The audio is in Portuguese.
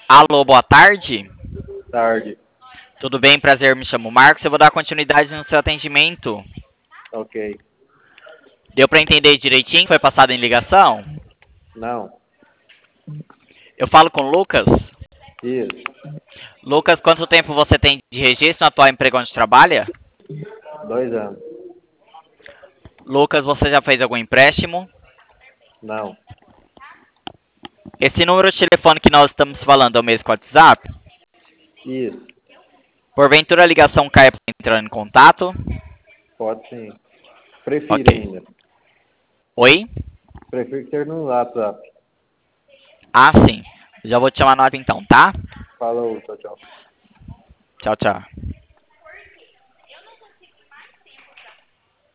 Alô, boa tarde. Tarde. Tudo bem? Prazer, me chamo Marcos. Eu vou dar continuidade no seu atendimento. Ok. Deu para entender direitinho? Foi passado em ligação? Não. Eu falo com o Lucas. Isso. Lucas, quanto tempo você tem de registro no atual emprego onde trabalha? 2 anos. Lucas, você já fez algum empréstimo? Não. Esse número de telefone que nós estamos falando é o mesmo que o WhatsApp? Isso. Porventura a ligação cai para entrar em contato? Pode sim. Prefiro Ok. ainda. Oi? Prefiro que seja no WhatsApp. Ah, sim. Já vou te chamar no WhatsApp então, tá? Falou, tchau, tchau. Tchau, tchau.